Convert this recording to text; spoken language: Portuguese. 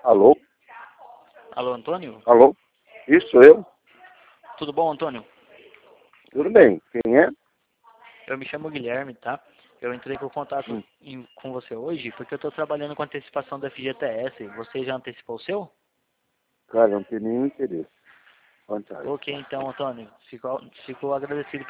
Alô? Alô, Antônio? Alô? Isso, sou eu? Tudo bom, Antônio? Tudo bem. Quem é? Eu me chamo Guilherme, tá? Eu entrei com contato com você hoje porque eu estou trabalhando com antecipação da FGTS. Você já antecipou o seu? Cara, não tem nenhum interesse. Fantástico. Ok, então, Antônio. Fico agradecido